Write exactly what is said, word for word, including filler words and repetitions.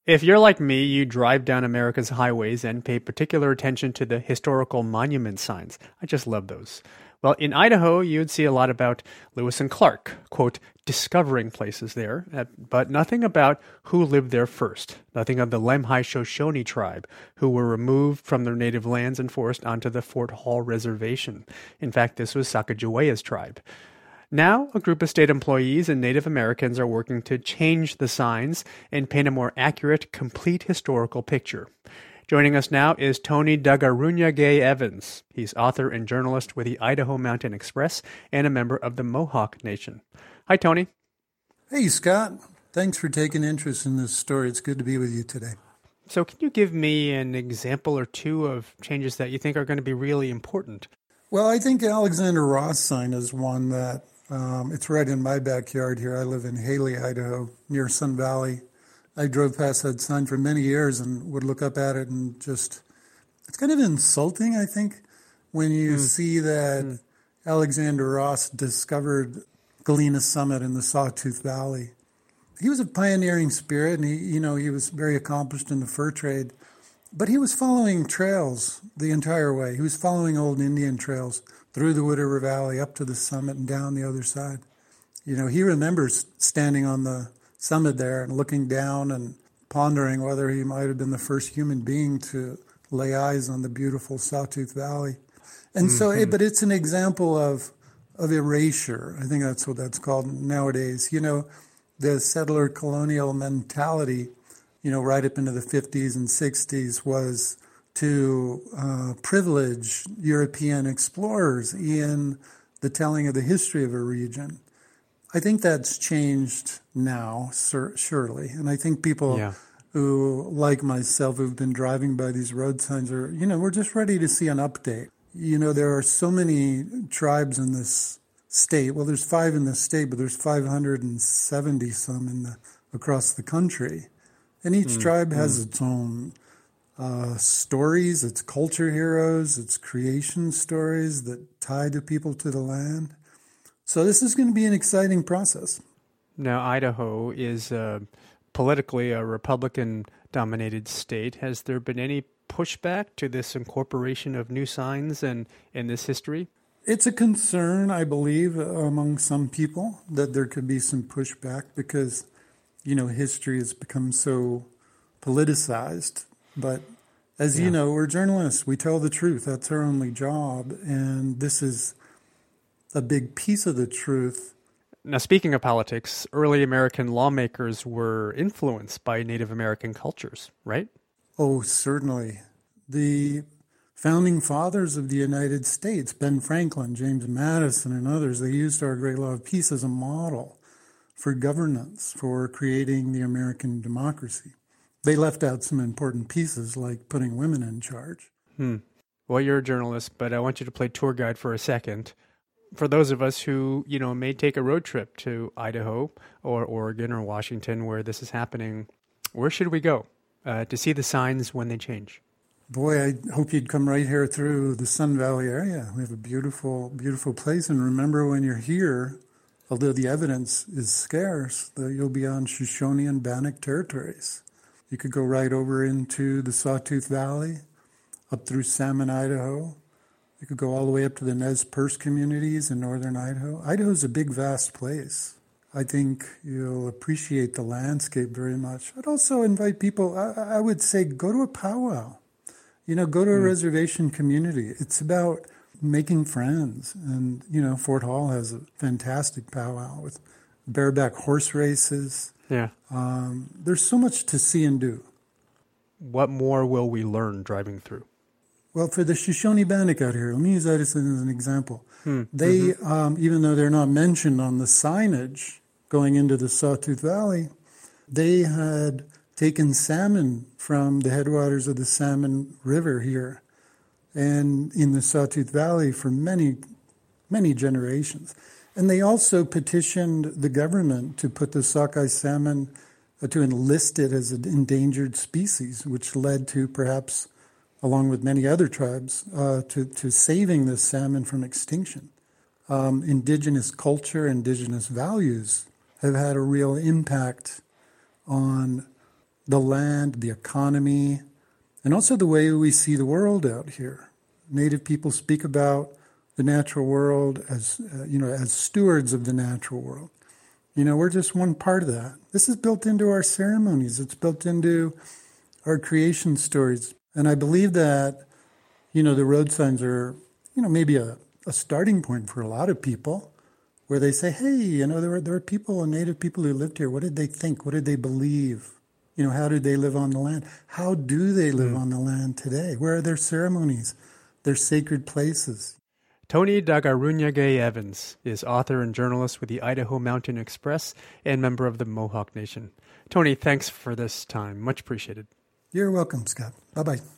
If you're like me, you drive down America's highways and pay particular attention to the historical monument signs. I just love those. Well, in Idaho, you'd see a lot about Lewis and Clark, quote, discovering places there, but nothing about who lived there first. Nothing of the Lemhi Shoshone tribe, who were removed from their native lands and forced onto the Fort Hall Reservation. In fact, this was Sacagawea's tribe. Now, a group of state employees and Native Americans are working to change the signs and paint a more accurate, complete historical picture. Joining us now is Tony Dagarunya-Gay Evans. He's author and journalist with the Idaho Mountain Express and a member of the Mohawk Nation. Hi, Tony. Hey, Scott. Thanks for taking interest in this story. It's good to be with you today. So can you give me an example or two of changes that you think are going to be really important? Well, I think Alexander Ross sign is one that Um, it's right in my backyard here. I live in Haley, Idaho, near Sun Valley. I drove past that sign for many years and would look up at it and just, it's kind of insulting, I think, when you mm. see that mm. Alexander Ross discovered Galena Summit in the Sawtooth Valley. He was a pioneering spirit, and he, you know, he was very accomplished in the fur trade, but he was following trails the entire way. He was following old Indian trails through the Wood River Valley, up to the summit and down the other side. You know, he remembers standing on the summit there and looking down and pondering whether he might have been the first human being to lay eyes on the beautiful Sawtooth Valley. And mm-hmm. so, it, but it's an example of of erasure. I think that's what that's called nowadays. You know, the settler colonial mentality, you know, right up into the fifties and sixties was to uh, privilege European explorers in the telling of the history of a region. I think that's changed now, sur- surely. And I think people yeah. who, like myself, who've been driving by these road signs are, you know, we're just ready to see an update. You know, there are so many tribes in this state. Well, there's five in the state, but there's five hundred seventy some in the across the country. And each mm. tribe has mm. its own Uh, stories, its culture heroes, its creation stories that tie the people to the land. So this is going to be an exciting process. Now, Idaho is uh, politically a Republican-dominated state. Has there been any pushback to this incorporation of new signs and in this history? It's a concern, I believe, among some people that there could be some pushback because, you know, history has become so politicized. But as yeah. you know, we're journalists. We tell the truth. That's our only job. And this is a big piece of the truth. Now, speaking of politics, early American lawmakers were influenced by Native American cultures, right? Oh, certainly. The founding fathers of the United States, Ben Franklin, James Madison, and others, they used our great law of peace as a model for governance, for creating the American democracy. They left out some important pieces like putting women in charge. Hmm. Well, you're a journalist, but I want you to play tour guide for a second. For those of us who, you know, may take a road trip to Idaho or Oregon or Washington where this is happening, where should we go uh, to see the signs when they change? Boy, I hope you'd come right here through the Sun Valley area. We have a beautiful, beautiful place. And remember when you're here, although the evidence is scarce, that you'll be on Shoshone and Bannock territories. You could go right over into the Sawtooth Valley, up through Salmon, Idaho. You could go all the way up to the Nez Perce communities in northern Idaho. Idaho's a big, vast place. I think you'll appreciate the landscape very much. I'd also invite people, I, I would say, go to a powwow. You know, go to a mm. reservation community. It's about making friends. And, you know, Fort Hall has a fantastic powwow with bareback horse races. Yeah. Um, there's so much to see and do. What more will we learn driving through? Well, for the Shoshone Bannock out here, let me use that as an example. Hmm. They, mm-hmm. um, even though they're not mentioned on the signage going into the Sawtooth Valley, they had taken salmon from the headwaters of the Salmon River here and in the Sawtooth Valley for many, many generations. And they also petitioned the government to put the sockeye salmon, uh, to enlist it as an endangered species, which led to perhaps, along with many other tribes, uh, to, to saving this salmon from extinction. Um, indigenous culture, indigenous values have had a real impact on the land, the economy, and also the way we see the world out here. Native people speak about the natural world as, uh, you know, as stewards of the natural world. You know, we're just one part of that. This is built into our ceremonies. It's built into our creation stories. And I believe that, you know, the road signs are, you know, maybe a, a starting point for a lot of people where they say, hey, you know, there were, there were people, native people who lived here. What did they think? What did they believe? You know, how did they live on the land? How do they live mm. on the land today? Where are their ceremonies, their sacred places? Tony Dagarunyage Evans is author and journalist with the Idaho Mountain Express and member of the Mohawk Nation. Tony, thanks for this time. Much appreciated. You're welcome, Scott. Bye-bye.